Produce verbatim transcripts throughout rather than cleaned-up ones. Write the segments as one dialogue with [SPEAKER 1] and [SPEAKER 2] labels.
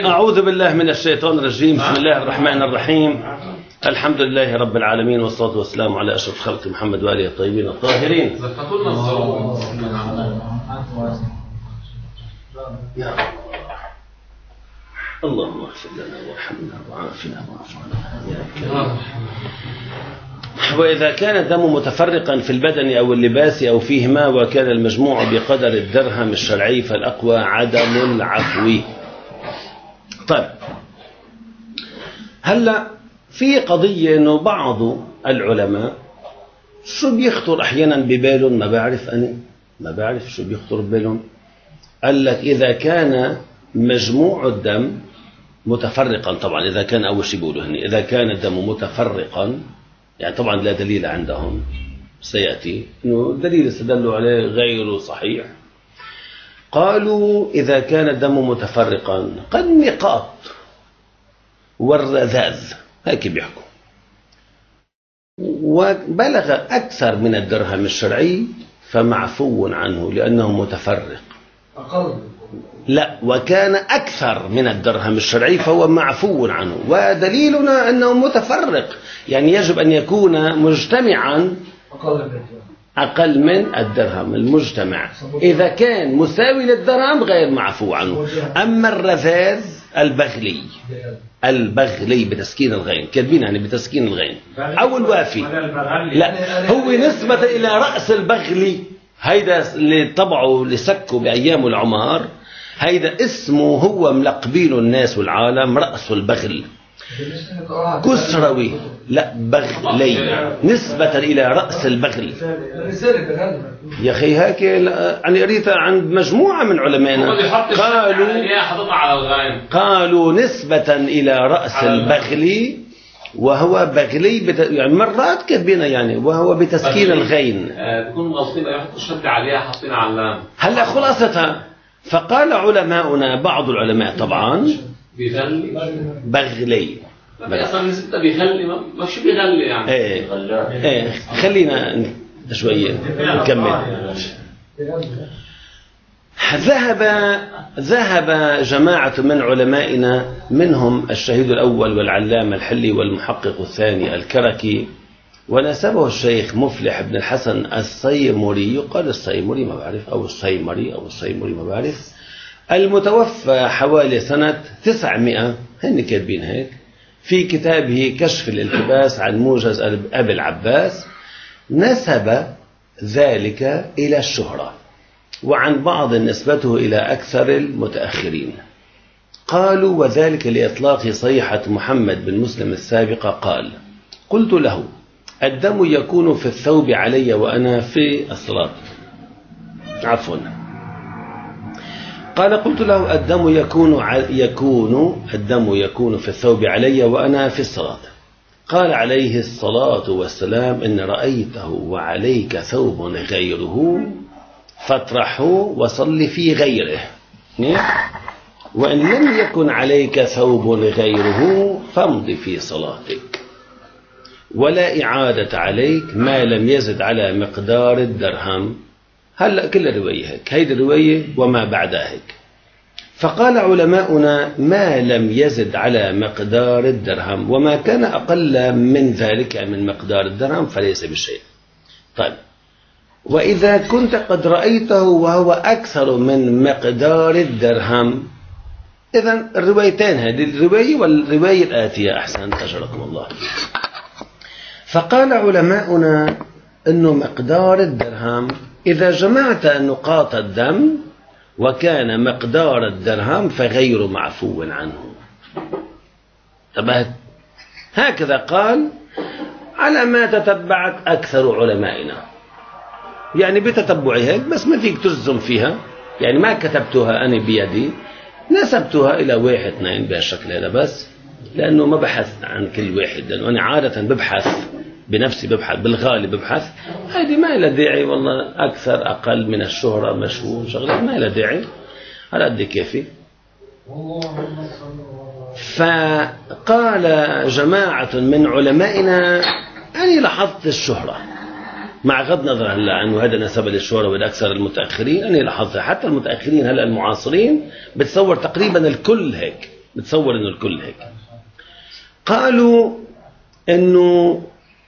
[SPEAKER 1] أعوذ بالله من الشيطان الرجيم. بسم الله الرحمن الرحيم. الحمد لله رب العالمين، والصلاة والسلام على أشرف خلق محمد وآله الطيبين الطاهرين. يا اللهم اغفر لنا وارحمنا وعافنا واعف عنا يا كريم. وإذا كان الدم متفرقا في البدن أو اللباس أو فيهما وكان المجموع بقدر الدرهم الشرعي فالأقوى عدم العفو. طيب، هلا في قضية إنه بعض العلماء شو بيخطر أحيانا ببالهم، ما بعرف أنا ما بعرف شو بيخطر ببالهم. قال لك إذا كان مجموع الدم متفرقا، طبعا إذا كان أول شيء بيقولوا هني إذا كان الدم متفرقا، يعني طبعا لا دليل عندهم، سيأتي إنه دليل استدلوا عليه غير صحيح. قالوا إذا كان الدم متفرقا كالنقاط والرذاذ، هيك بيحكوا، وبلغ أكثر من الدرهم الشرعي فمعفو عنه لأنه متفرق.
[SPEAKER 2] أقل
[SPEAKER 1] لا، وكان أكثر من الدرهم الشرعي فهو معفو عنه، ودليلنا أنه متفرق، يعني يجب أن يكون مجتمعا أقل من الدرهم المجتمع. إذا كان مساوي للدرهم غير معفو عنه. أما الرذاذ البغلي، البغلي بتسكين الغين، كاتبين يعني بتسكين الغين، أو الوافي، لا هو نسبة إلى رأس البغلي، هيدا اللي طبعه لسكه بأيام العمار، هيدا اسمه هو ملقبينه الناس والعالم رأس البغل، كسروي، لا بغلي، نسبة إلى رأس البغل. يا أخي هيك أنا قريتها عند مجموعة من علمائنا، قالوا قالوا نسبة إلى رأس البغل، وهو بغلي بت... يعني مرات كاتبينها يعني وهو بتسكين الغين،
[SPEAKER 3] بيكون مغلطين يحطوا الشد عليها حاطين علام.
[SPEAKER 1] هلا خلاصتها، فقال علماؤنا، بعض العلماء طبعا
[SPEAKER 3] بيغلي
[SPEAKER 1] بغلي،
[SPEAKER 3] اصلا نسبته بيغلي، ما شو بيغلي يعني.
[SPEAKER 1] ايه ايه خلينا شويه نكمل. ذهب ذهب جماعة من علمائنا، منهم الشهيد الأول والعلامة الحلي والمحقق الثاني الكركي، ونسبه الشيخ مفلح بن الحسن الصيمري، يقال الصيمري ما بعرف، أو الصيمري أو الصيمري ما بعرف، المتوفى حوالي سنة تسعمائة، هن كاتبين هيك في كتابه كشف الالتباس عن موجز أبي العباس، نسب ذلك إلى الشهرة، وعن بعض نسبته إلى أكثر المتأخرين. قالوا وذلك لإطلاق صيحة محمد بن مسلم السابقة، قال: قلت له: الدم يكون في الثوب علي وأنا في الصلاة. عفوا قال: قلت له: الدم يكون يكون الدم يكون في الثوب علي وأنا في الصلاة. قال عليه الصلاة والسلام: إن رأيته وعليك ثوب غيره فاطرحه وصل في غيره، وإن لم يكن عليك ثوب غيره فامض في صلاتك، ولا إعادة عليك ما لم يزد على مقدار الدرهم. هلأ كل الرواية هيك، هيدي الرواية وما بعدها هيك. فقال علماؤنا: ما لم يزد على مقدار الدرهم، وما كان أقل من ذلك من مقدار الدرهم فليس بشيء. طيب، وإذا كنت قد رأيته وهو أكثر من مقدار الدرهم، إذن الروايتين، هذه الرواية والرواية الآتية أحسن أجركم الله. فقال علماؤنا أنه مقدار الدرهم إذا جمعت نقاط الدم وكان مقدار الدرهم فغير معفو عنه. تبهت، هكذا قال على ما تتبعت أكثر علمائنا، يعني بتتبعي هيك، بس ما فيك تجزم فيها، يعني ما كتبتها أنا بيدي، نسبتها إلى واحد اثنين بهالشكل هذا بس، لأنه ما بحث عن كل واحد، لأنه أنا عادة ببحث بنفسي، ببحث بالغالب ببحث، هذه ما لها داعي والله، أكثر أقل من الشهرة مشهور شغلة ما لها داعي، على قد كيفي. فقال جماعة من علمائنا: أنا لاحظت الشهرة، مع غض نظر هلا عنه هذا نسب للشهرة والأكثر المتأخرين، أنا لاحظت حتى المتأخرين هلا المعاصرين بتصور تقريبا الكل هيك، بتصور إنه الكل هيك. قالوا إنه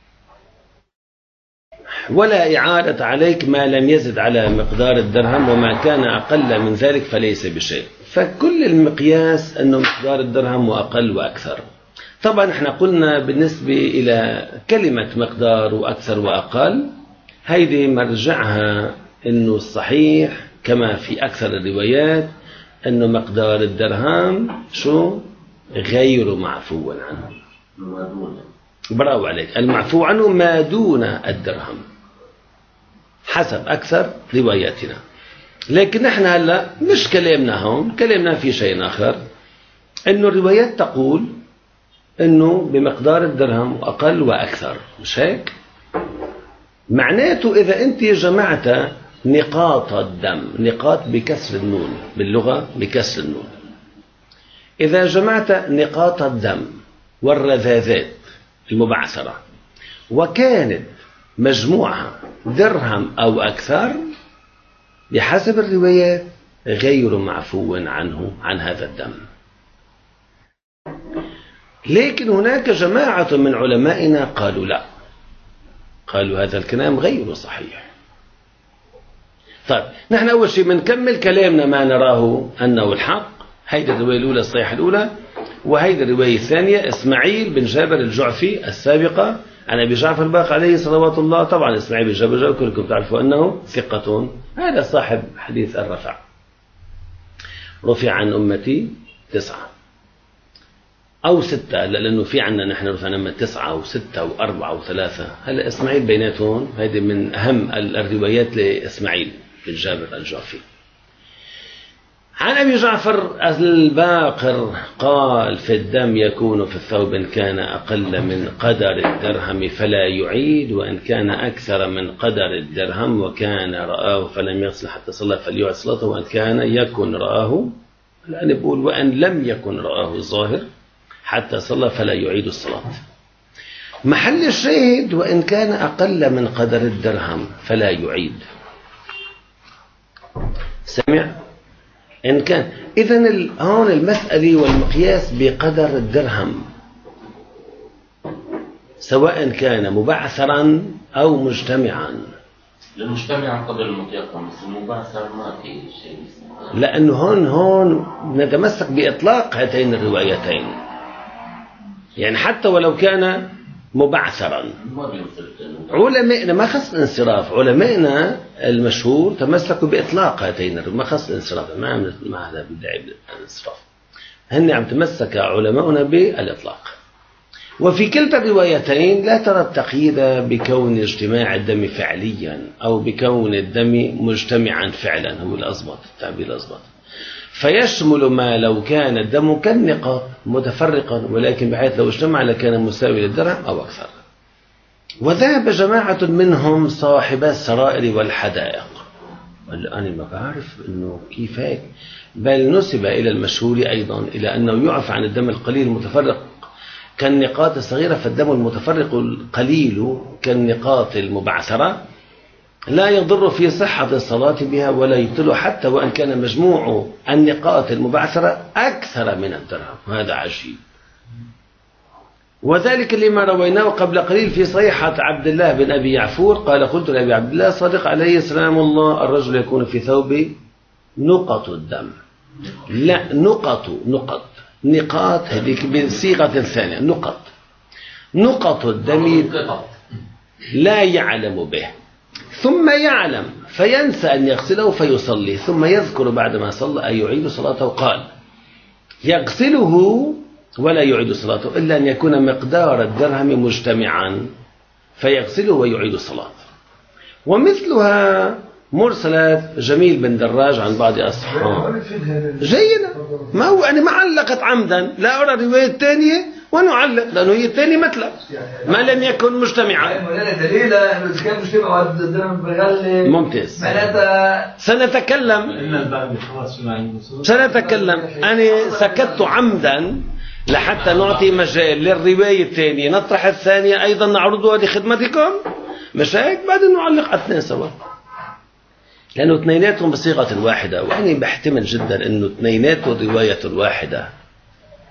[SPEAKER 1] ولا إعادة عليك ما لم يزد على مقدار الدرهم، وما كان أقل من ذلك فليس بشيء. فكل المقياس أنه مقدار الدرهم وأقل وأكثر. طبعا احنا قلنا بالنسبة إلى كلمة مقدار وأكثر وأقل، هيدي مرجعها أنه الصحيح كما في أكثر الروايات أنه مقدار الدرهم شو غير معفو عنه. برافو عليك، المعفو عنه ما دون الدرهم حسب أكثر رواياتنا. لكن نحن هلا مش كلامنا هون، كلامنا في شيء آخر، إنه الروايات تقول إنه بمقدار الدرهم أقل وأكثر، مش هيك؟ معناته إذا أنت جمعت نقاط الدم، نقاط بكسر النون باللغة بكسر النون، إذا جمعت نقاط الدم والرذاذات المبعثرة وكانت مجموعها درهم أو أكثر، بحسب الروايات غير معفو عنه عن هذا الدم. لكن هناك جماعة من علمائنا قالوا لا، قالوا هذا الكلام غير صحيح. طيب نحن أول شيء بنكمل كلامنا ما نراه أنه الحق. هيدي الرواية الأولى الصحيحة الأولى، وهيدي الرواية الثانية إسماعيل بن جابر الجعفي السابقة عن أبي جعفر الباقر عليه صلوات الله. طبعا إسماعيل بن جابر الجعفي كلكم تعرفوا أنه ثقة، هذا صاحب حديث الرفع، رفع عن أمتي تسعة أو ستة، لأنه في عنا نحن رفع عن أمتي تسعة أو ستة أو أربعة أو ثلاثة. هلا إسماعيل بيناتهم، هذه من أهم الروايات لإسماعيل بن جابر الجعفي. عن أبي جعفر الباقر قال: في الدم يكون في الثوب إن كان أقل من قدر الدرهم فلا يعيد، وإن كان أكثر من قدر الدرهم وكان رآه فلم يغسل حتى صلى فليعد صلاته، وإن كان يكن رآه، الآن بقول وإن لم يكن رآه الظاهر حتى صلى فلا يعيد الصلاة. محل الشاهد وإن كان أقل من قدر الدرهم فلا يعيد. سمع؟ إن كان إذن هون المسألة والمقياس بقدر الدرهم، سواء كان مبعثرا أو مجتمعا.
[SPEAKER 3] المجتمع قدر المطيقة، بس المبعثر ما في شيء.
[SPEAKER 1] لأنه هون هون نتمسك بإطلاق هاتين الروايتين، يعني حتى ولو كان مبعثرا. علماءنا ما خص الانصراف، علماءنا المشهور تمسكوا بإطلاق هاتين، ما خص الانصراف، ما عم ما هذا بدعي بالانصراف، هن عم تمسك علماؤنا بالإطلاق. وفي كلتا الروايتين لا ترى التقييد بكون اجتماع الدم فعليا أو بكون الدم مجتمعا فعلا، هو الأضبط، التعبير الأضبط، فيشمل ما لو كان الدم كالنقاط متفرقا، ولكن بحيث لو اجتمع لكان مساوي للدرهم أو أكثر. وذهب جماعة منهم صاحب السرائر والحدائق، قال أنا ما بعرف إنه كيف هيك، بل نسب إلى المشهور أيضا إلى أنه يعفى عن الدم القليل المتفرق كالنقاط الصغيرة، فالدم المتفرق القليل كالنقاط المبعثرة لا يضر في صحة الصلاة بها ولا يبطل، حتى وأن كان مجموع النقاط المبعثرة أكثر من الدرهم. وهذا عجيب، وذلك لما رويناه قبل قليل في صحيحة عبد الله بن أبي يعفور قال: قلت لأبي عبد الله صادق عليه السلام الله: الرجل يكون في ثوب نقط الدم. لا، نقط نقط نقاط، هذيك بصيغة ثانية، نقط نقط الدم لا يعلم به، ثم يعلم فينسى أن يغسله فيصلي، ثم يذكر بعدما صلى أن يعيد صلاته. قال: يغسله ولا يعيد صلاته إلا أن يكون مقدار الدرهم مجتمعا فيغسله ويعيد الصلاة. ومثلها مرسلات جميل بن دراج عن بعض أصحابه جيدة، ما هو أنا ما علقت عمدا، لا أرى الرواية الثانية ونعلق، لأنه هي الثانية مثلا ما لم يكن مجتمعا. ممتاز، سنتكلم سنتكلم أنا سكت عمدا لحتى نعطي مجال للرواية الثانية، نطرح الثانية أيضا نعرضها لخدمتكم، مش هيك؟ بعدين نعلق اثنين سوا، لأنه اثنيناتهم بصيغة واحدة. وأنا بحتمل جدا أنه اثنيناتهم رواية واحدة،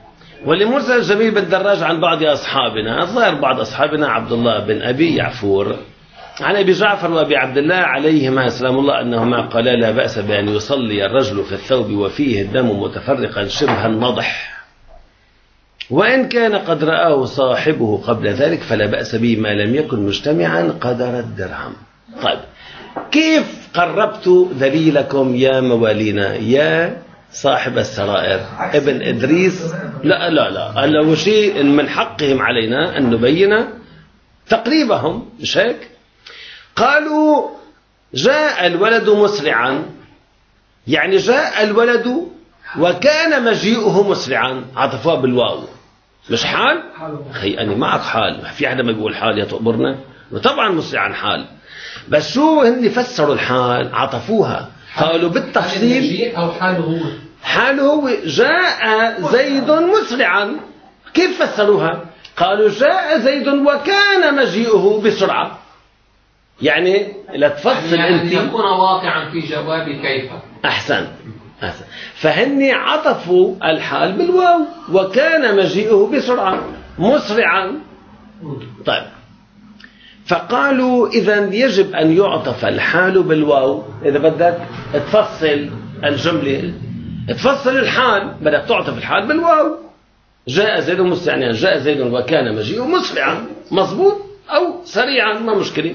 [SPEAKER 1] ولمرسل الجميل بن دراج عن بعض أصحابنا، الظاهر بعض أصحابنا عبد الله بن أبي يعفور عن أبي جعفر وأبي عبد الله عليهما سلام الله أنهما قالا لا بأس بأن يصلي الرجل في الثوب وفيه الدم متفرقا شبه النضح، وإن كان قد رآه صاحبه قبل ذلك فلا بأس به ما لم يكن مجتمعا قدر الدرهم. طيب، كيف قربت دليلكم يا موالينا يا صاحب السرائر ابن إدريس؟ لا لا لا أول شيء من حقهم علينا أن نبين تقريبهم، مش هيك؟ قالوا جاء الولد مسرعا، يعني جاء الولد وكان مجيئه مسرعا، عطفوها بالواو مش حال. أخي أنا معك حال، في حدا ما بيقول حال يا تقبرنا؟ وطبعا مسرعا حال، بس شو هن فسروا الحال عطفوها، قالوا بالتفصيل
[SPEAKER 2] أو حاله هو
[SPEAKER 1] حاله هو جاء زيد مسرعا. كيف فسروها؟ قالوا جاء زيد وكان مجيئه بسرعة، يعني لا تفصل
[SPEAKER 2] يعني
[SPEAKER 1] أنت،
[SPEAKER 2] يكون واقعا في جواب كيف.
[SPEAKER 1] أحسن أحسن. فهن عطفوا الحال بالواو، وكان مجيئه بسرعة مسرعا. طيب، فقالوا إذن يجب أن يعطف الحال بالواو. إذا بدك تفصل الجملة، تفصل الحال، بدك تعطف الحال بالواو. جاء زيد مسرعا، جاء زيد وكان مجيئه مسرعا، مضبوط، أو سريعا، ما مشكلة.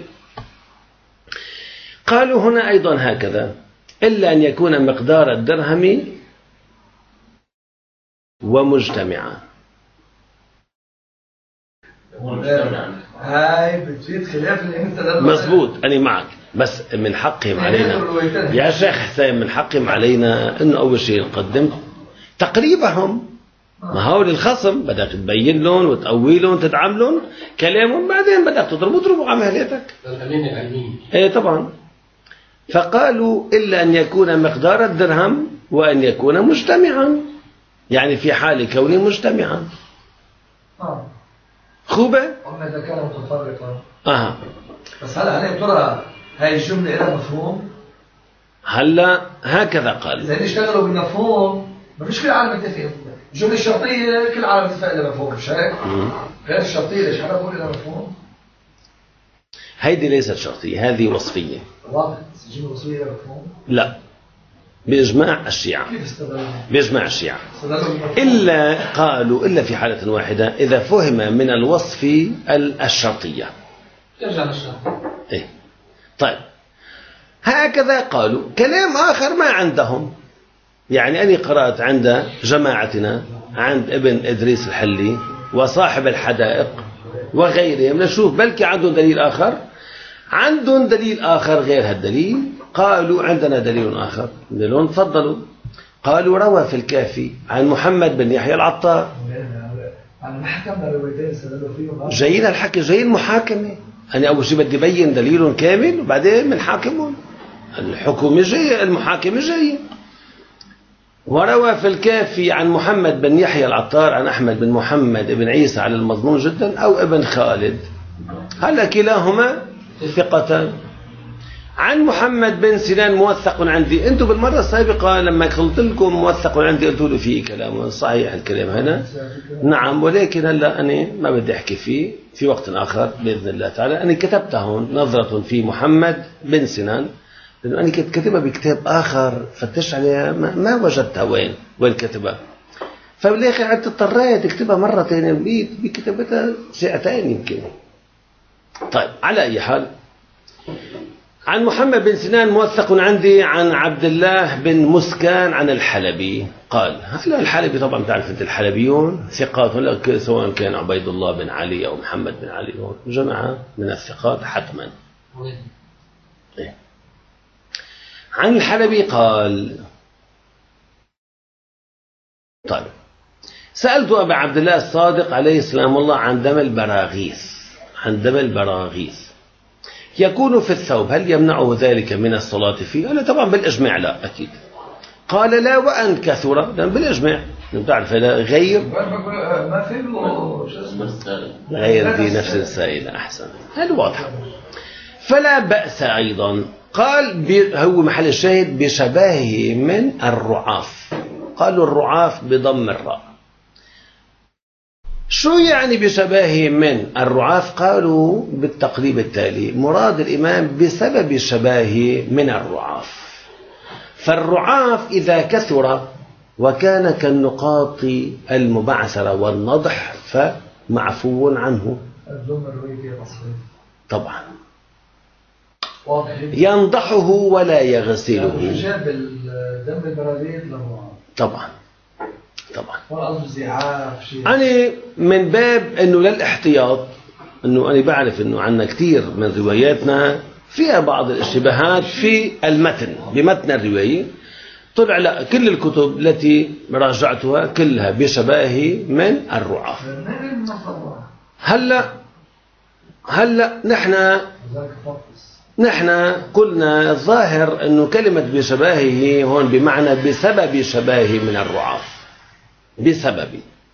[SPEAKER 1] قالوا هنا أيضا هكذا، إلا أن يكون مقدار الدرهم ومجتمعا.
[SPEAKER 4] هاي بتفيد خلاف اللي انت
[SPEAKER 1] مزبوط، أنا معك، بس من حقهم علينا يا شيخ حسين، من حقهم علينا إنه أول شيء نقدم تقريبهم. ما هو للخصم بدك تبين لهم وتقوي لهم وتدعم لهم كلامهم، بعدين بدك تضربوا تضربوا عملياتك. ايه طبعا. فقالوا إلا أن يكون مقدار الدرهم وأن يكون مجتمعا، يعني في حال كونه مجتمعا.
[SPEAKER 4] اه
[SPEAKER 1] خوبة؟
[SPEAKER 4] قلنا إذا كان متفرقا.
[SPEAKER 1] أها.
[SPEAKER 4] بس هلا عليه ترى هاي الجملة لها مفهوم؟
[SPEAKER 1] هلا هكذا قال.
[SPEAKER 4] إذا اشتغلوا بالمفهوم ما فيش كل عالم متفق. الجملة الشرطية كل عالم متفق لها مفهوم، مش هيك؟ غير الشرطية ليش حدا بقول لها مفهوم؟
[SPEAKER 1] هيدي ليست شرطية، هذه وصفية.
[SPEAKER 4] واضح، بس الجملة الوصفية لها مفهوم؟
[SPEAKER 1] لا، بإجماع الشيعة.
[SPEAKER 4] كيف استدلوا؟
[SPEAKER 1] بإجماع الشيعة. إلا قالوا إلا في حالة واحدة، إذا فهم من الوصف الشرطية.
[SPEAKER 2] ترجع للشرط.
[SPEAKER 1] إيه. طيب، هكذا قالوا. كلام آخر ما عندهم، يعني أنا قرأت عند جماعتنا، عند ابن إدريس الحلي وصاحب الحدائق وغيرهم، نشوف بلكي عندهم دليل آخر، عندهم دليل آخر غير هالدليل. قالوا عندنا دليل آخر، دليلون تفضلوا. قالوا روى في الكافي عن محمد بن يحيى العطار.
[SPEAKER 4] أنا ما حكمنا روايتين استدلوا فيهم.
[SPEAKER 1] جايين الحكي، جايين محاكمة. أنا أول شيء بدي بين دليل كامل وبعدين بنحاكمهم. الحكومة جاية، المحاكمة جاية. وروى في الكافي عن محمد بن يحيى العطار عن أحمد بن محمد بن عيسى على المظنون جدا أو ابن خالد، هلا كلاهما ثقتان. عن محمد بن سنان موثق عندي. انتم بالمرة السابقة لما قلت لكم موثق عندي قلتوا له فيه كلام صحيح، الكلام هنا نعم، ولكن هلا أنا ما بدي أحكي فيه، في وقت آخر بإذن الله تعالى. أنا كتبتها هون نظرة في محمد بن سنان، لأنه أنا كنت كتبها بكتاب آخر فتش عليها ما, ما وجدتها وين وين كتبها، فبالآخر عدت اضطريت اكتبها مرة ثانية بكتابتها ساعتين يمكن. طيب، على أي حال، عن محمد بن سنان موثق عندي عن عبد الله بن مسكان عن الحلبي قال. هلا الحلبي طبعا تعرف انت الحلبيون ثقات، سواء كان عبيد الله بن علي أو محمد بن علي، جماعة من الثقات حتما. إيه. عن الحلبي قال. طيب، سألت أبا عبد الله الصادق عليه السلام الله عن دم البراغيث، عن دم البراغيث يكون في الثوب، هل يمنعه ذلك من الصلاة فيه؟ قال طبعا بالإجماع لا أكيد. قال لا وأن كثر، لأن بالإجماع بتعرف غير
[SPEAKER 4] ما في
[SPEAKER 1] غير دي نفس السائلة. أحسن، هذا واضح. فلا بأس أيضا. قال هو محل الشاهد بشباهه من الرعاف، قالوا الرعاف بضم الراء. شو يعني بشبهه من الرعاف؟ قالوا بالتقريب التالي: مراد الإمام بسبب شبهه من الرعاف. فالرعاف إذا كثر وكان كالنقاط المبعثرة والنضح فمعفو عنه. طبعا ينضحه ولا يغسله.
[SPEAKER 4] جاب الدم البرازيل للرعاف.
[SPEAKER 1] طبعا طبعا.
[SPEAKER 4] أنا
[SPEAKER 1] من باب أنه للاحتياط، أنه أنا بعرف أنه عنا كثير من رواياتنا فيها بعض الاشتباهات في المتن، بمتن الرواية. طلع لا، كل الكتب التي راجعتها كلها بشبهه من الرعاف. هلا هلا نحن نحن قلنا الظاهر أنه كلمة بشبهه هون بمعنى بسبب شبهه من الرعاف، بسبب.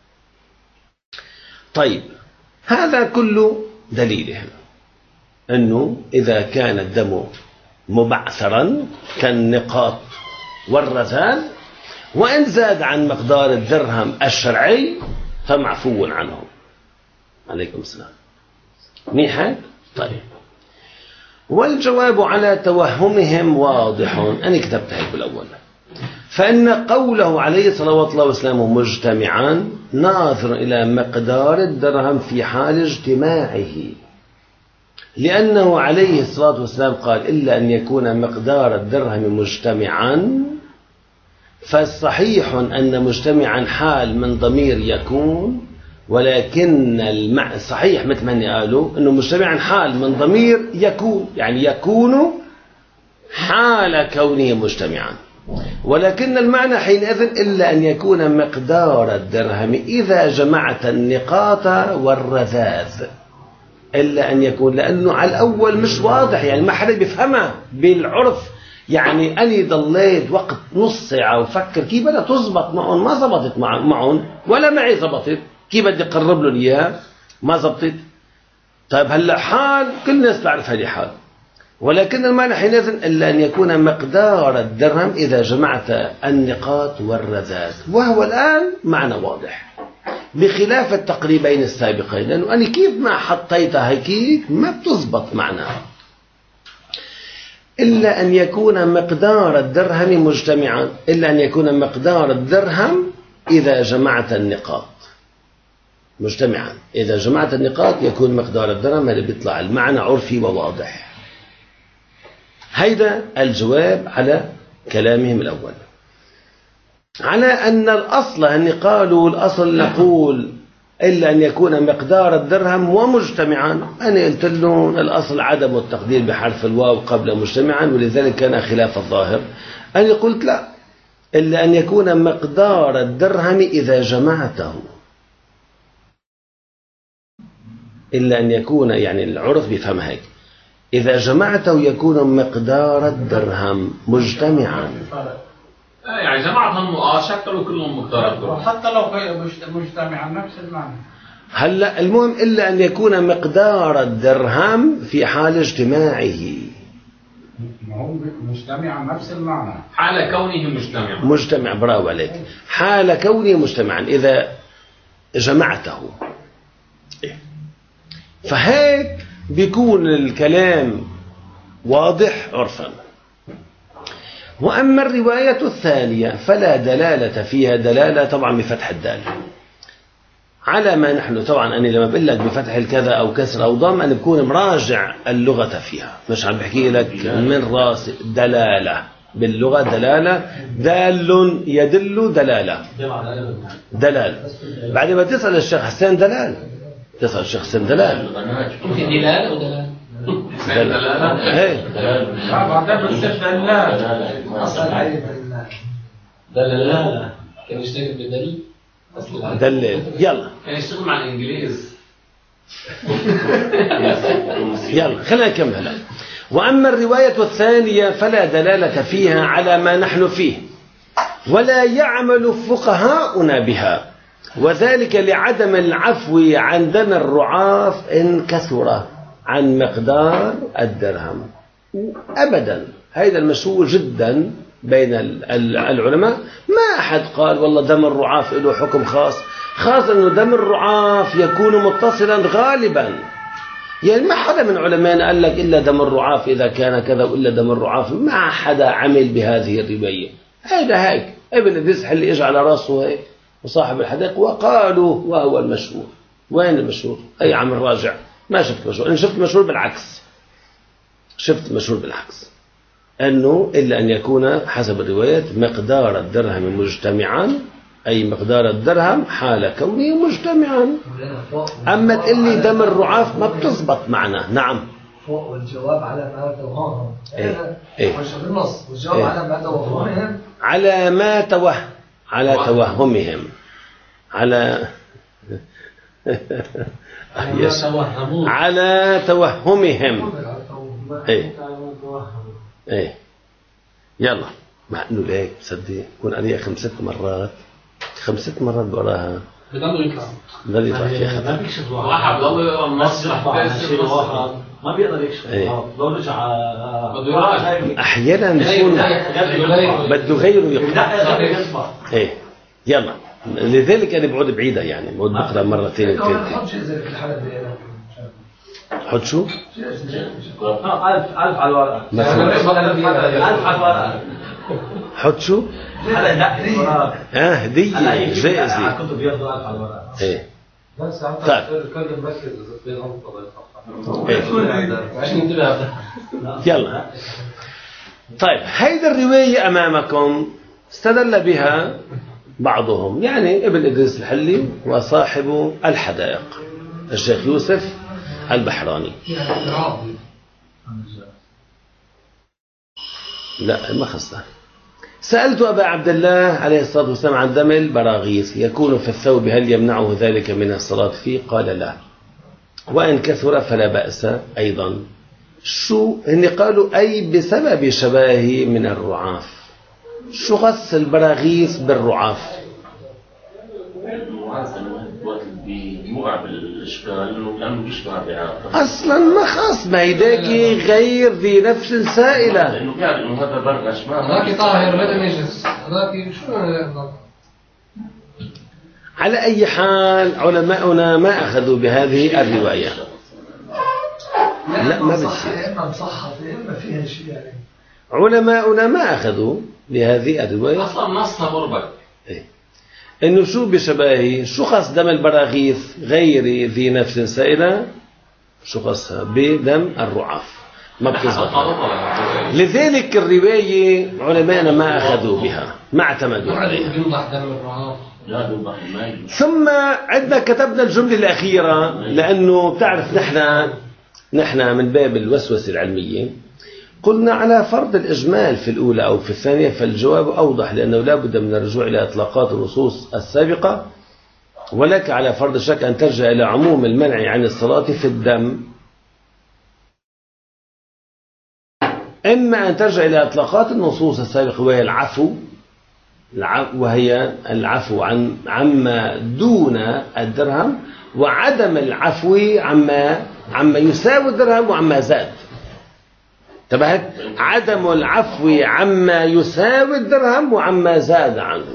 [SPEAKER 1] طيب هذا كله دليلهم أنه إذا كان الدم مبعثرا كالنقاط والرذاذ وإن زاد عن مقدار الدرهم الشرعي فمعفو عنه. عليكم السلام. منيح. طيب، والجواب على توهمهم واضح. أنا كتبت هيك بالأول. فإن قوله عليه صلوات الله وسلامه مجتمعان ناظر إلى مقدار الدرهم في حال اجتماعه، لأنه عليه الصلاة والسلام قال: إلا أن يكون مقدار الدرهم مجتمعا. فالصحيح أن مجتمعا حال من ضمير يكون، ولكن المع... صحيح مثل ما قالوا أنه مجتمعا حال من ضمير يكون، يعني يكون حال كونه مجتمعا، ولكن المعنى حينئذ إلا أن يكون مقدار الدرهم إذا جمعت النقاط والرذاذ. إلا أن يكون، لأنه على الأول مش واضح، يعني ما حدا بيفهمها بالعرف. يعني أني ضليت وقت نص ساعة وفكر كيف بدها تزبط معهم، ما زبطت معهم ولا معي زبطت، كيف بدي أقرب لهم إياها ما زبطت. طيب هلا حال كل الناس تعرف هذه حال، ولكن المعنى حينئذ إلا أن يكون مقدار الدرهم إذا جمعت النقاط والرذاذ، وهو الآن معنى واضح بخلاف التقريبين السابقين، لأنه أنا كيف ما حطيتها هيك ما بتزبط معناها. إلا أن يكون مقدار الدرهم مجتمعا، إلا أن يكون مقدار الدرهم إذا جمعت النقاط مجتمعا. إذا جمعت النقاط يكون مقدار الدرهم، اللي بيطلع المعنى عرفي وواضح. هيدا الجواب على كلامهم الأول. على أن الأصل أن قالوا الأصل نقول إلا أن يكون مقدار الدرهم ومجتمعا، أنا قلت لهم الأصل عدم التقدير بحرف الواو قبل مجتمعا، ولذلك كان خلاف الظاهر. أنا قلت لا، إلا أن يكون مقدار الدرهم إذا جمعته، إلا أن يكون، يعني العرف بيفهم هيك، إذا جمعته يكون مقدار الدرهم مجتمعا.
[SPEAKER 2] يعني جمعتهم وشكلوا كلهم مقدار الدرهم،
[SPEAKER 5] وحتى لو مجتمعا نفس المعنى.
[SPEAKER 1] هلا المهم إلا أن يكون مقدار الدرهم في حال اجتماعه.
[SPEAKER 5] ما هو مجتمعا نفس المعنى،
[SPEAKER 2] حال كونه مجتمعا.
[SPEAKER 1] مجتمع، برافو عليك. حال كونه مجتمعا إذا جمعته. فهيك بيكون الكلام واضح عرفا. وأما الرواية الثانية فلا دلالة فيها، دلالة طبعا بفتح الدال على ما نحن. طبعا أنا لما بقول لك بفتح الكذا أو كسر أو ضم أنا بكون مراجع اللغة فيها، مش عم بحكي لك من راس. دلالة باللغة دلالة، دال يدل دلالة دلال. بعد ما تسأل الشيخ حسين دلال، تسأل الشيخ حسين دلال
[SPEAKER 2] في دلال أو دلال
[SPEAKER 1] دلال ايه
[SPEAKER 5] بعدين بتصير دلال.
[SPEAKER 4] أصل عيب
[SPEAKER 2] دلال كان يشتغل بدليل
[SPEAKER 1] دلل. يلا
[SPEAKER 2] كان يشتغل مع الإنجليز.
[SPEAKER 1] يلا خلينا نكمل هلا. وأما الرواية الثانية فلا دلالة فيها على ما نحن فيه، ولا يعمل فقهاؤنا بها، وذلك لعدم العفو عن دم الرعاف إن كثر عن مقدار الدرهم. أبدا، هذا المشهور جدا بين العلماء، ما أحد قال والله دم الرعاف له حكم خاص، خاصة أنه دم الرعاف يكون متصلا غالبا. يعني ما حدا من علمائنا قال لك إلا دم الرعاف إذا كان كذا وإلا دم الرعاف، ما حدا عمل بهذه الرواية. هذا هيك ابن إدريس اللي إجى على راسه هيك وصاحب الحديقة وقالوا وهو المشهور. وين المشهور؟ أي عم الراجع ما شفت مشهور. أنا شفت مشهور بالعكس، شفت مشهور بالعكس أنه إلا أن يكون حسب الروايات مقدار الدرهم مجتمعا، أي مقدار الدرهم حال كونه مجتمعا. أما تقول لي دم الرعاف ما بتزبط معنا. نعم
[SPEAKER 4] فوق والجواب على ما توهمهم.
[SPEAKER 1] إيه إيه
[SPEAKER 4] بالنص والجواب إيه؟ على ما توهمهم
[SPEAKER 1] على ما توه على توهمهم على على توهمهم. ايه ايه يلا، مع انه ليك صدق كون عليها خمسة مرات خمسة مرات بقراها
[SPEAKER 6] بضل يطلع
[SPEAKER 1] بضل يطلع فيها
[SPEAKER 6] ما بيكشف
[SPEAKER 2] واحد بضل يقرا النص
[SPEAKER 6] ما بيقدر يكشف بضل يرجع بده يراجع
[SPEAKER 1] احيانا يكون بده غيره يقرا. ايه يلا، لذلك انا بقعد بعيدة يعني بقعد بقرا مرتين وثلاثة. حط شو؟
[SPEAKER 6] ألف ألف على الورقة. ألف على الورقة.
[SPEAKER 1] حط شو؟ اه هدية جائزة.
[SPEAKER 6] كنت بياخذوا ألف على الورقة.
[SPEAKER 1] ايه. طيب. يلا. طيب هيدا الرواية أمامكم استدل بها بعضهم، يعني ابن إدريس الحلي وصاحب الحدائق الشيخ يوسف البحراني. لا ما خصه. سألت أبا عبد الله عليه الصلاة والسلام عن دم البراغيث يكون في الثوب هل يمنعه ذلك من الصلاة فيه؟ قال لا، وإن كثر فلا بأس أيضا. شو هن قالوا؟ أي بسبب شباهه من الرعاف. شو خص البراغيث بالرعاف؟ اصلا ما خاص، ما هيداكي غير ذي نفس سائله.
[SPEAKER 3] لانه قال انه هذا برغش ما
[SPEAKER 6] هذاك طاهر ما نجس، هذاك شو
[SPEAKER 1] على اي حال علماؤنا ما اخذوا بهذه الروايه. لا ما بتصير،
[SPEAKER 4] اما مصحف اما فيها شيء يعني.
[SPEAKER 1] علماؤنا ما اخذوا بهذه الروايه
[SPEAKER 2] اصلا نصها مربك.
[SPEAKER 1] إيه؟ انه شو بشباهه، شو خص دم البراغيث غير ذي نفس سائله، شو خصها بدم الرعاف ما بتزبط. لذلك الروايه علماءنا ما اخذوا بها، ما اعتمدوا عليها. ثم عندنا كتبنا الجمله الاخيره، لانه بتعرف نحن نحن من باب الوسوسه العلميه قلنا على فرض الإجمال في الأولى أو في الثانية فالجواب أوضح، لأنه لا بد من الرجوع إلى إطلاقات النصوص السابقة، ولك على فرض الشك أن ترجع إلى عموم المنع عن الصلاة في الدم، إما أن ترجع إلى إطلاقات النصوص السابقة وهي العفو وهي العفو عن عما دون الدرهم، وعدم العفو عما عما يساوي الدرهم وعما زاد. انتبهت؟ عدم العفو عما يساوي الدرهم وعما زاد عنه.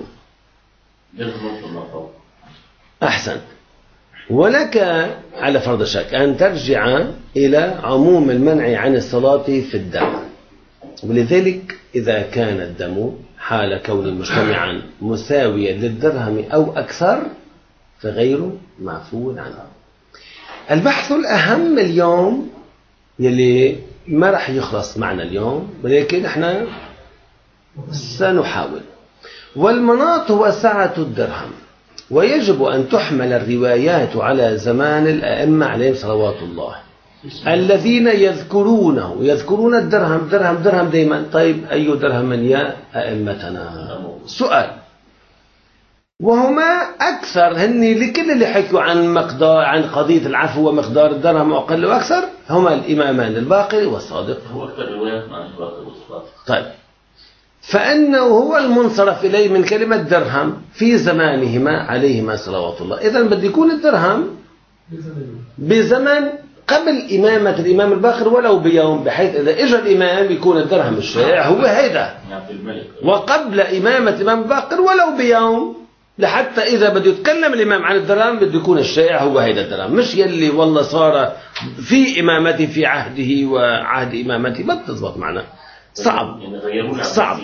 [SPEAKER 1] أحسن. ولك على فرض الشك أن ترجع إلى عموم المنع عن الصلاة في الدم، ولذلك إذا كان الدم حال كون مجتمعا مساويا للدرهم أو أكثر فغير معفو عنه. البحث الأهم اليوم يلي ما رح يخلص معنا اليوم، ولكن احنا سنحاول. والمناط هو سعة الدرهم، ويجب أن تحمل الروايات على زمان الأئمة عليهم صلوات الله الذين يذكرونه يذكرون الدرهم درهم درهم دائما. طيب أي درهم يا أئمتنا؟ سؤال. وهما أكثر هن لكل اللي حكوا عن مقدار عن قضية العفو ومقدار الدرهم أقل وأكثر هما الإمامان الباقر والصادق.
[SPEAKER 3] هو أكثر روايات عن الباقر والصادق.
[SPEAKER 1] طيب فإنه هو المنصرف إليه من كلمة درهم في زمانهما عليهما صلوات الله. إذن بده يكون الدرهم بزمن قبل إمامة الإمام الباقر ولو بيوم، بحيث إذا إجا الإمام يكون الدرهم الشائع هو هيدا، وقبل إمامة الإمام الباقر ولو بيوم، لحتى إذا بده يتكلم الإمام عن الدرهم بده يكون الشائع هو هيدا الدرهم، مش يلي والله صار في إمامتي في عهده وعهد إمامتي، ما بتزبط معنا، صعب صعب.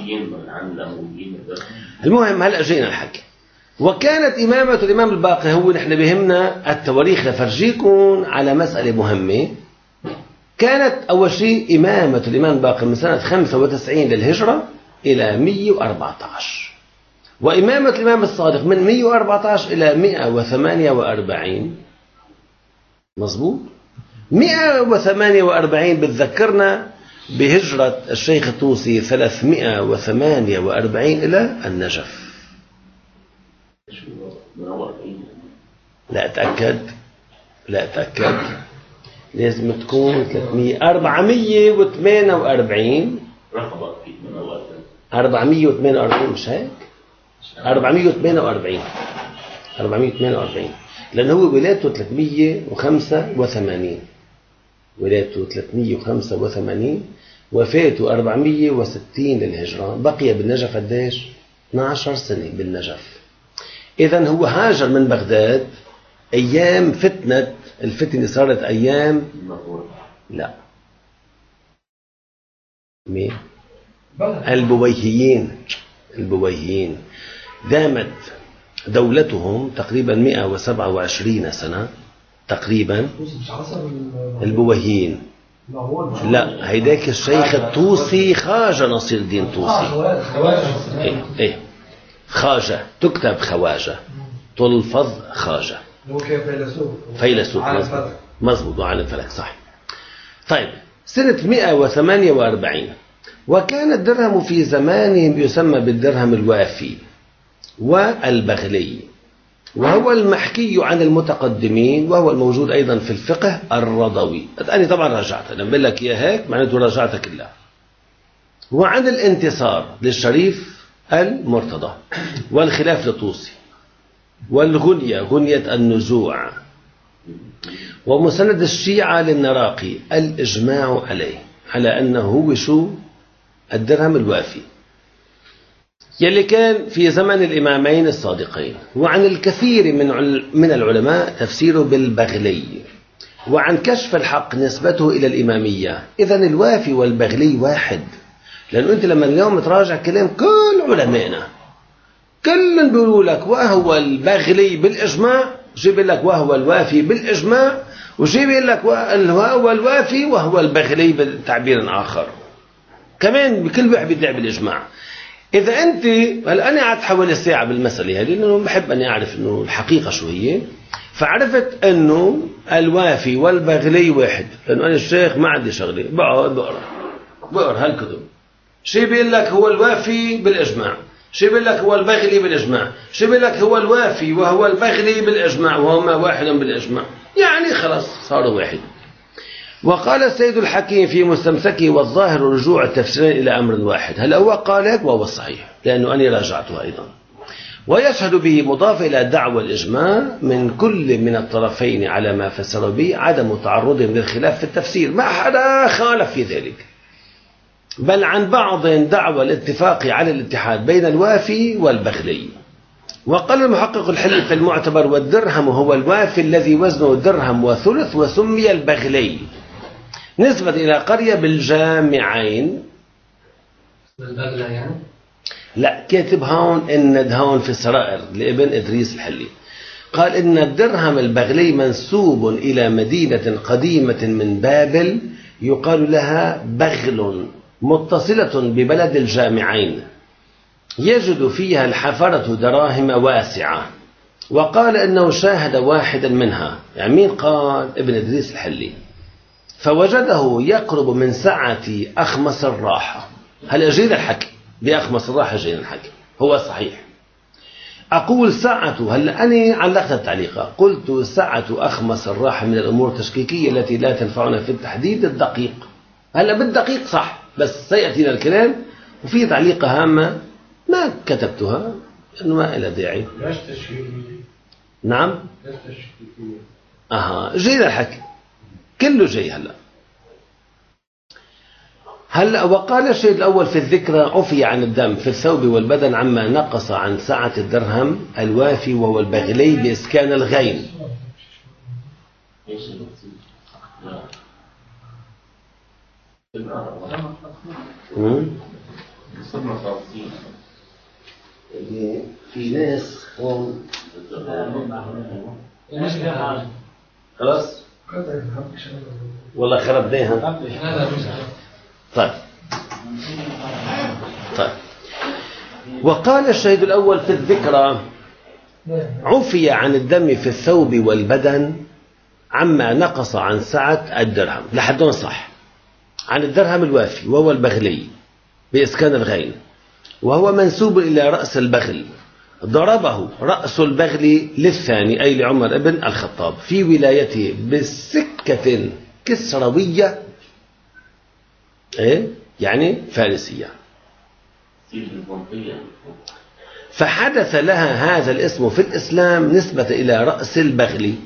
[SPEAKER 1] المهم هلأ جينا الحكي. وكانت إمامة الإمام الباقر، هو نحن بهمنا التواريخ لفرجيكم على مسألة مهمة. كانت أول شيء إمامة الإمام الباقر من سنة خمسة وتسعين للهجرة إلى مئة وأربعة عشر، وإمامة الإمام الصادق من مئة وأربعة عشر إلى مئة وثمانية وأربعين. مظبوط. مئة وثمانية وأربعين بتذكرنا بهجرة الشيخ الطوسي ثلاثمئة وثمانية وأربعين إلى النجف. لا أتأكد لا أتأكد لازم تكون ثلاثمئة أربعمئة وثمانية وأربعين أربعمئة وثمانية وأربعين مش هيك؟ أربعمئة وثمانية وأربعين أربعمئة وثمانية وأربعين، لأن هو ولادته ثلاثمئة وخمسة وثمانين، ولادته ثلاثمئة وخمسة وثمانين، وفاته أربعمئة وستين للهجرة، بقي بالنجف قديش؟ اثنتي عشرة سنة بالنجف. إذن هو هاجر من بغداد أيام فتنة، الفتنة صارت أيام لا مين؟ البويهيين. البويهيين دامت دولتهم تقريبا مئة وسبعة وعشرين سنة تقريبا. البويهيين لا، هيداك الشيخ الطوسي خواجة نصير الدين طوسي. ايه ايه خواجة تكتب خواجة تلفظ خواجة، فيلسوف. مزبوط مزبوط وعلى الفلك صح. طيب سنة مئة وثمانية وأربعين، وكان الدرهم في زمانهم يسمى بالدرهم الوافي والبغلي، وهو المحكي عن المتقدمين، وهو الموجود أيضا في الفقه الرضوي. أنا طبعا راجعتها، لما بقول لك يا هيك معناته راجعتها كلها. وعن الانتصار للشريف المرتضى، والخلاف لطوسي، والغنية غنية النزوع، ومسند الشيعة للنراقي الإجماع عليه على أنه هو شو الدرهم الوافي يلي كان في زمن الإمامين الصادقين. وعن الكثير من من العلماء تفسيره بالبغلي، وعن كشف الحق نسبته إلى الإمامية. إذن الوافي والبغلي واحد، لأنه أنت لما اليوم تراجع كلام كل علمائنا كل بيقولوا لك وهو البغلي بالإجماع، جيب لك وهو الوافي بالإجماع، وجيب لك وهو الوافي وهو البغلي بتعبير آخر كمان، بكل واحد بيدعي بالإجماع. إذا أنت هلا أنا قعدت حوالي ساعة بالمسألة هذه، لأنه بحب أني أعرف إنه الحقيقة شو هي، فعرفت إنه الوافي والبغلي واحد، لأنه أنا الشيخ ما عندي شغلة بقعد بقرأ بقرأ هالكتب. شيء بيقول لك هو الوافي بالإجماع، شيء بيقول لك هو البغلي بالإجماع، شيء بيقول لك هو الوافي وهو البغلي بالإجماع، وهما واحد بالإجماع، يعني خلاص صاروا واحد. وقال السيد الحكيم في مستمسكه والظاهر رجوع التفسيرين إلى أمر واحد. هل هو قال هيك؟ وهو الصحيح، لأنه أنا راجعته أيضا. ويشهد به مضاف إلى دعوى الإجماع من كل من الطرفين على ما فسر به عدم تعرضهم للخلاف في التفسير، ما حدا خالف في ذلك، بل عن بعض دعوى الاتفاق على الاتحاد بين الوافي والبغلي. وقال المحقق الحلي في المعتبر: والدرهم هو الوافي الذي وزنه درهم وثلث، وسمي البغلي نسبة إلى قرية بالجامعين.
[SPEAKER 6] البغلة يعني؟ لا،
[SPEAKER 1] كاتب هون إن هون في السرائر لابن إدريس الحلي قال إن الدرهم البغلي منسوب إلى مدينة قديمة من بابل يقال لها بغل، متصلة ببلد الجامعين، يجد فيها الحفرة دراهم واسعة. وقال إنه شاهد واحدا منها، يعني مين قال؟ ابن إدريس الحلي، فوجده يقرب من سعة أخمس الراحة. هل أجيد الحكي بأخمس الراحة؟ جيد الحكي، هو صحيح. أقول سعة، هل أنا علقت التعليق قلت سعة أخمس الراحة من الأمور التشكيكية التي لا تنفعنا في التحديد الدقيق. هلا بالدقيق صح، بس سيأتينا الكلام وفي تعليقة هامة ما كتبتها لأنه ما إلى داعي.
[SPEAKER 5] ليش تشكيكية؟
[SPEAKER 1] نعم
[SPEAKER 5] ليش تشكيكية؟
[SPEAKER 1] أها جيد الحكي. كله جاي هلا. هلا وقال الشيء الأول في الذكرى عفي عن الدم في الثوب والبدن عما نقص عن سعة الدرهم الوافي وهو البغلي بإسكان الغين. في ناس هون خلاص والله خربناها. طيب طيب وقال الشهيد الأول في الذكرى عفي عن الدم في الثوب والبدن عما نقص عن سعة الدرهم لحدون صح عن الدرهم الوافي وهو البغلي بإسكان الغين وهو منسوب إلى رأس البغل ضربه رأس البغل للثاني أي لعمر بن الخطاب في ولايته بسكة كسروية إيه؟ يعني فارسية فحدث لها هذا الاسم في الإسلام نسبة إلى رأس البغل.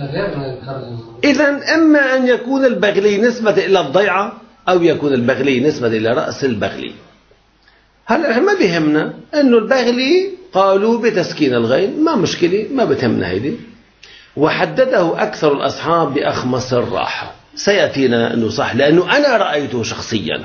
[SPEAKER 1] إذن إما أن يكون البغلي نسبة إلى الضيعة أو يكون البغلي نسبة إلى رأس البغلي. هلا ما بيهمنا أنه البغلي قالوا بتسكين الغين ما مشكلة ما بتهمنا هيدي. وحدده أكثر الأصحاب بأخمص الراحة سيأتينا أنه صح لأنه أنا رأيته شخصيا.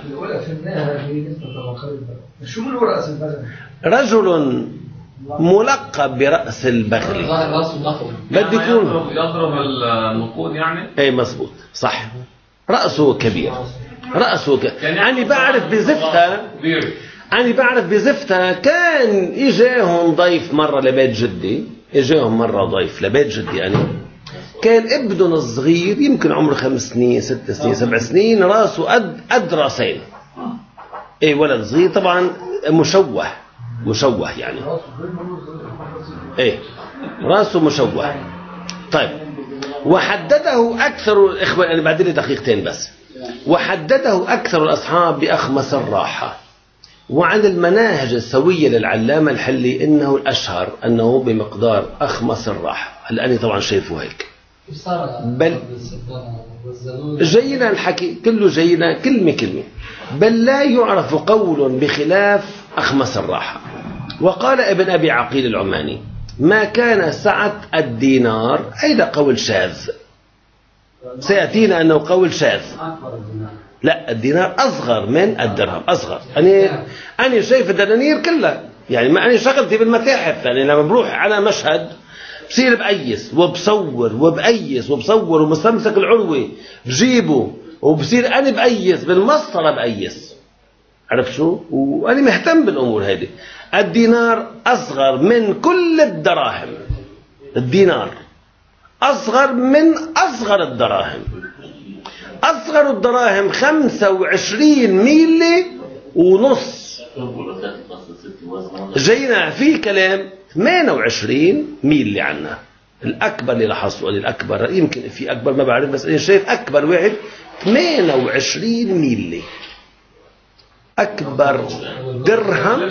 [SPEAKER 1] رجل ملقب برأس البغل بدي يكون
[SPEAKER 2] يضرب النقود يعني
[SPEAKER 1] اي مزبوط صح رأسه كبير رأسه ك... يعني بعرف بزفتة يعني بعرف بزفتة كان إجاهم ضيف مرة لبيت جدي إجاهم مرة ضيف لبيت جدي يعني كان ابنهم الصغير يمكن عمره خمس سنين ست سنين سبع سنين رأسه قد قد راسين اي ولد صغير طبعا مشوه مشوه يعني ايه راسه مشوه. طيب وحدده أكثر الإخوة أنا بعد لي دقيقتين بس. وحدده أكثر الأصحاب بأخمص الراحة. وعن المناهج السوية للعلامة الحلي إنه الأشهر أنه بمقدار أخمص الراحة. هلا أنا طبعا شايفه هيك بل جينا الحكي كله جينا كلمة كلمة بل لا يعرف قول بخلاف أخمص الراحة. وقال ابن أبي عقيل العماني ما كان سعة الدينار هيدا قول شاذ سيأتينا أنه قول شاذ. لا الدينار أصغر من الدرهم أصغر. أنا أنا شايف الدنانير كلها يعني ما أنا شغلتي بالمتاحف يعني لما بروح على مشهد بصير بقيس وبصور وبقيس وبصور ومستمسك العروة بجيبه وبصير أنا بقيس بالمسطرة بقيس عرف شو وأنا مهتم بالأمور هذه. الدينار أصغر من كل الدراهم. الدينار أصغر من أصغر الدراهم. أصغر الدراهم خمسة وعشرين ميلي ونص جينا في كلام ثمانية وعشرين ميلي عنا. الأكبر اللي لاحظته الأكبر يمكن في أكبر ما بعرف بس أنا شايف أكبر واحد ثمانية وعشرين ميلي. أكبر درهم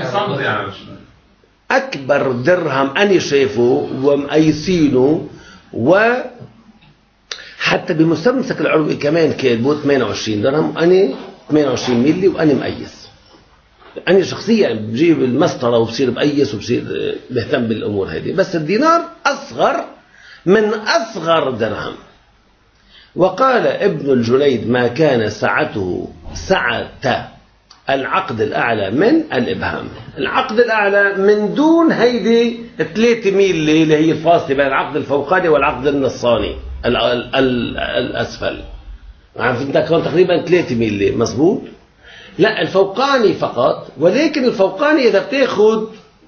[SPEAKER 1] أكبر درهم أنا شايفه ومقيسينه وحتى بمستمسك العروي كمان كاتبه ثمانية وعشرين درهم أنا ثمانية وعشرين ميلي وأنا مقيس. أنا شخصيا بجيب المسطرة وبصير بقيس وبصير بهتم بالأمور هذه. بس الدينار أصغر من أصغر درهم. وقال ابن الجليد ما كان سعته سعة العقد الأعلى من الإبهام. العقد الأعلى من دون هيدي ثلاثة ميل اللي هي الفاصلة بين العقد الفوقاني والعقد النصاني ال ال ال الأسفل عارف انت كان تقريبا ثلاثة ميل مظبوط. لا الفوقاني فقط ولكن الفوقاني إذا بتاخد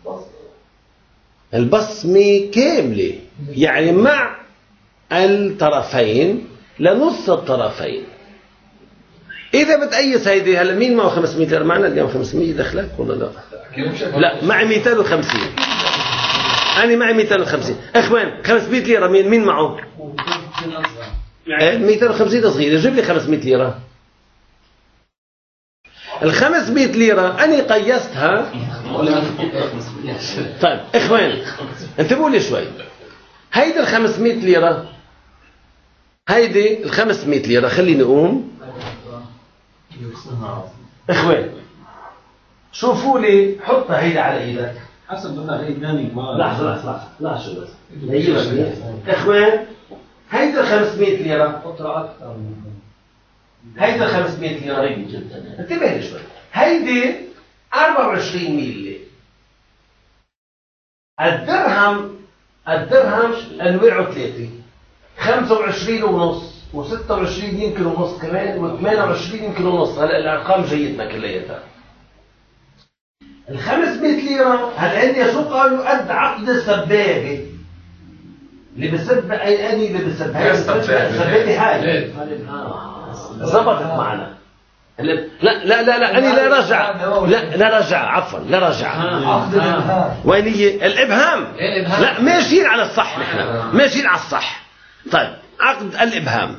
[SPEAKER 1] البصمة كاملة يعني مع الطرفين لنص الطرفين. إذا بتقيس هيدي هلا مين معه خمسمية ليرة معنا اليوم خمسمية دخلك ولا لا؟ لا معي مئتين وخمسين. أنا معي مئتين وخمسين إخوان خمسمية ليرة مين مين معه؟ مئتين وخمسين صغيرة جيب لي خمسمية ليرة. الخمسمية ليرة أنا قيستها. طيب إخوان انتبهوا لي شوي. هيدا الخمسمية ليرة هيدي ال خمسمية ليرة. خليني أقوم إخوان شوفوا لي، حطها هيدا على إيدك
[SPEAKER 2] حسب بدها هي ثاني كمان.
[SPEAKER 1] لحظة لحظة لحظة بس هيدا إخوان، هيدا ال خمسمية ليرة،
[SPEAKER 6] قطرة أكثر من
[SPEAKER 1] هيدا ال خمسمية ليرة
[SPEAKER 3] قريب جدا.
[SPEAKER 1] انتبه لي شوي. هيدي أربعة وعشرين ميلي. الدرهم الدرهم أنواعه ثلاثة، خمسة وعشرين ونص وستة وعشرين يمكن ونص كمان وثمانية وعشرين يمكن ونص. هلا الأرقام جيدنا كلياتها. ال خمسمية ليرة هلا عندي شو قالوا؟ قد عقد السبابة اللي بسب أي أني اللي بسب هاي السبابة هاي ظبطت معنا. لا لا لا لا أنا لا رجع لا لا رجع عفوا لا رجع
[SPEAKER 4] عقد الإبهام.
[SPEAKER 1] وين هي الإبهام؟
[SPEAKER 6] الإبهام.
[SPEAKER 1] لا ماشيين على الصح، نحن ماشيين على الصح. طيب عقد الإبهام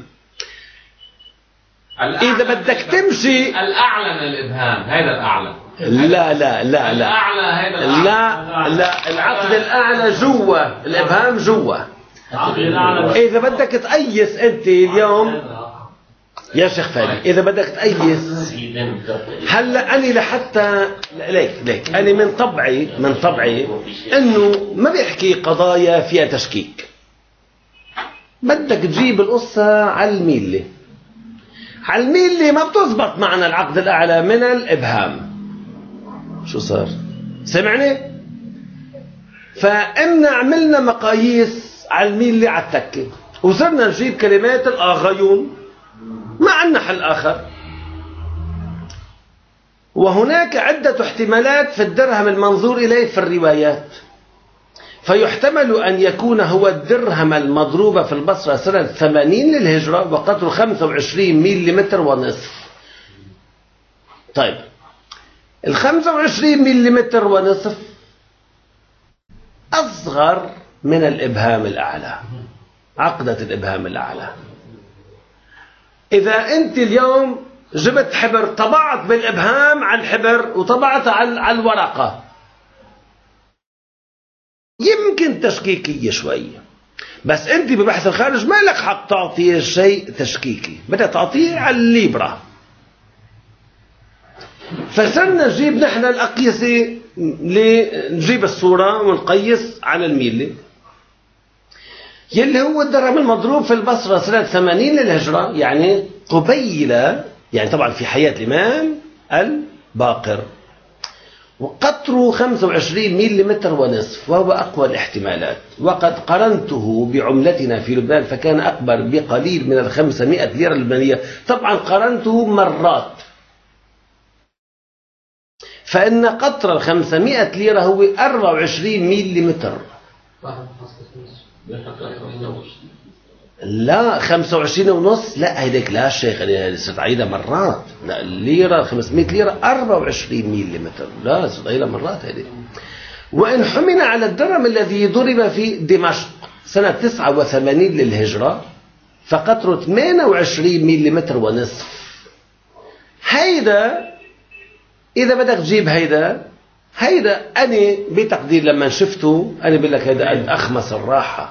[SPEAKER 1] إذا بدك تمشي
[SPEAKER 2] الأعلى من الإبهام، هذا الأعلى.
[SPEAKER 1] لا لا لا لا
[SPEAKER 2] الأعلى هذا
[SPEAKER 1] لا لا العقد الأعلى جوا، الإبهام جوا. إذا بدك تقيس أنت اليوم يا شيخ فادي، إذا بدك تقيس هلا أنا لحتى ليك ليك أنا من طبعي من طبعي إنه ما بيحكي قضايا فيها تشكيك. بدك تجيب القصة على الميلة، على الميلة ما بتزبط معنا العقد الأعلى من الإبهام. شو صار؟ سمعني؟ فإمنا عملنا مقاييس على الميلة على التكة وصرنا نجيب كلمات الآغيون، ما عندنا حل آخر. وهناك عدة احتمالات في الدرهم المنظور إليه في الروايات، فيحتمل أن يكون هو الدرهم المضروب في البصرة سنة ثمانين للهجرة وقدره خمسة وعشرين ملم ونصف. طيب ال خمسة وعشرين ملم ونصف أصغر من الإبهام الأعلى، عقدة الإبهام الأعلى. إذا أنت اليوم جبت حبر طبعت بالإبهام على الحبر وطبعت على الورقة يمكن تشكيكية شوية، بس أنت ببحث الخارج ما لك حق تعطيه شيء تشكيكي، بدك تعطيه على الليبرة. فصرنا نجيب نحن الأقيسة، نجيب الصورة ونقيس على الميلة يلي هو الدرهم المضروب في البصرة سنة ثمانين للهجرة، يعني قبيل، يعني طبعا في حياة الإمام الباقر، وقطره خمسة وعشرين ملم ونصف، وهو أقوى الاحتمالات. وقد قرنته بعملتنا في لبنان فكان أكبر بقليل من الخمسمائة ليرة اللبنانية. طبعا قرنته مرات، فإن قطر الخمسمائة ليرة هو أربعة وعشرين ملم. لا خمسة وعشرين ونص، لا هيديك لا شيخ، أنا صرت عيدها مرات. لا الليرة خمسمائة ليرة أربعة وعشرين ملم، لا صرت عيدها مرات هيديك. وإن حمل على الدرهم الذي ضرب في دمشق سنة تسعة وثمانين للهجرة فقطره ثمانية وعشرين ملم ونصف. هيدا إذا بدك تجيب هيدا هيدا أنا بتقدير لما شفته أنا بقول لك هيدا قد أخمس الراحة.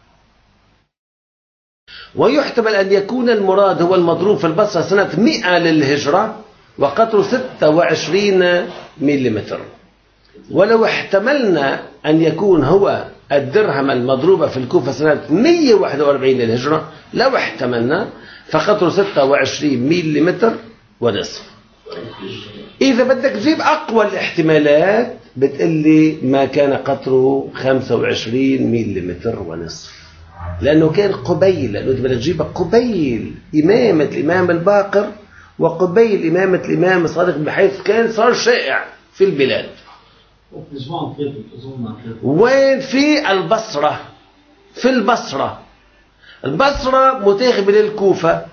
[SPEAKER 1] ويحتمل أن يكون المراد هو المضروب في البصرة سنة مئة للهجرة وقطره ستة وعشرين ملم. ولو احتملنا أن يكون هو الدرهم المضروب في الكوفة سنة مئة وواحد وأربعين للهجرة، لو احتملنا فقطره ستة وعشرين ملم ونصف. إذا بدك تجيب أقوى الاحتمالات بتقلي ما كان قطره خمسة وعشرين ملم ونصف، لأنه كان قبيل، لأنه بدك تجيبها قبيل إمامة الإمام الباقر وقبيل إمامة الإمام الصادق، بحيث كان صار شائع في البلاد. وين؟ في البصرة. في البصرة البصرة متاخبة للكوفة.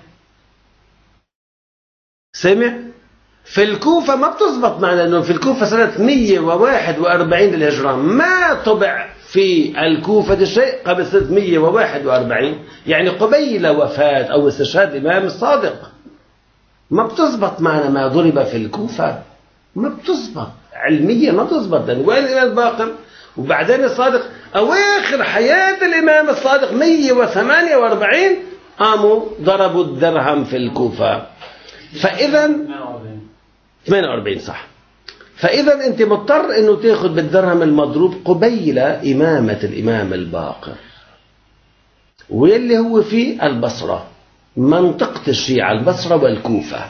[SPEAKER 1] سمع؟ في الكوفة ما بتزبط معنا، لأنه في الكوفة سنة مئة وواحد وأربعين للهجرة، ما طبع في الكوفة شيء قبل سنة مئة وواحد وأربعين، يعني قبيل وفاة أو استشهاد الإمام الصادق. ما بتزبط معنا ما ضرب في الكوفة، ما بتزبط علميا، ما بتزبط. لأن وين الإمام الباقر وبعدين الصادق؟ أواخر حياة الإمام الصادق مئة وثمانية وأربعين قاموا ضربوا الدرهم في الكوفة. فإذا ثمانية وأربعين صح. فإذا أنت مضطر أنه تأخذ بالدرهم المضروب قبيل إمامة الإمام الباقر، واللي هو في البصرة، منطقة الشيعة البصرة والكوفة.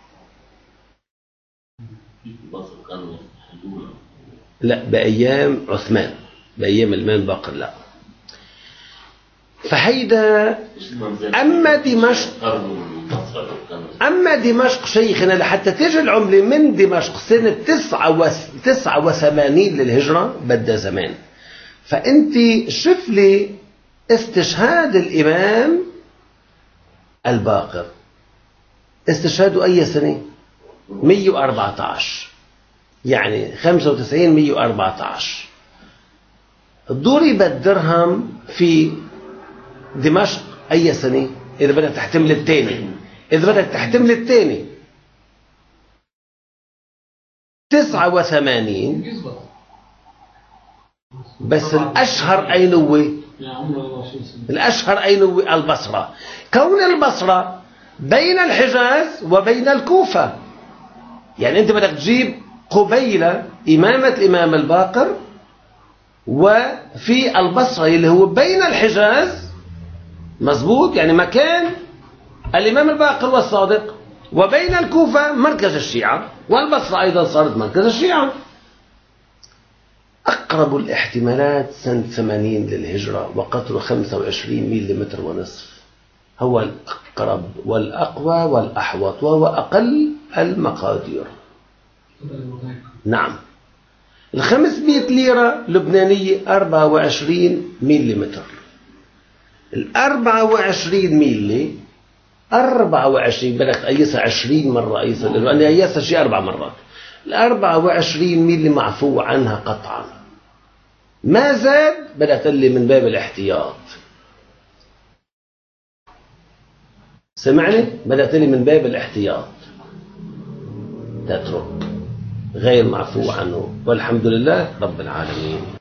[SPEAKER 1] لا، بأيام عثمان، بأيام الإمام الباقر لا. فهيدا أما دمشق، أما دمشق شيخنا لحتى تيجي العملة من دمشق سنة تسعة وثمانين للهجرة بدها زمان. فأنت شوف لي استشهاد الإمام الباقر، استشهاده أي سنة؟ مئة وأربعة عشر، يعني خمسة وتسعين مئة وأربعة عشر. ضرب الدرهم في دمشق أي سنة؟ إذا بدك تحتمل الثاني، إذا بدك تحتمل الثاني تسعة وثمانين. بس الأشهر أين هو؟ الأشهر أين هو؟ البصرة. كون البصرة بين الحجاز وبين الكوفة، يعني أنت بدك تجيب قبيل إمامة الإمام الباقر وفي البصرة اللي هو بين الحجاز، مزبوط، يعني مكان الإمام الباقر والصادق، وبين الكوفة مركز الشيعة، والبصرة أيضا صارت مركز الشيعة. أقرب الاحتمالات سنة ثمانين للهجرة وقطره خمسة وعشرين ميليمتر ونصف، هو الأقرب والأقوى والأحوط، وهو أقل المقادير. نعم. الخمسمائة ليرة لبنانية أربعة وعشرين ميليمتر. الأربعة وعشرين ميلي أربعة وعشرين بدك تقيسها عشرين مرة، أيسا لأني قيسها شيء أربع مرات. الأربعة وعشرين ميلي معفو عنها قطعا، ما زاد بدك تقلي من باب الاحتياط. سمعني؟ بدك تقلي من باب الاحتياط، تترك غير معفو عنه، والحمد لله رب العالمين.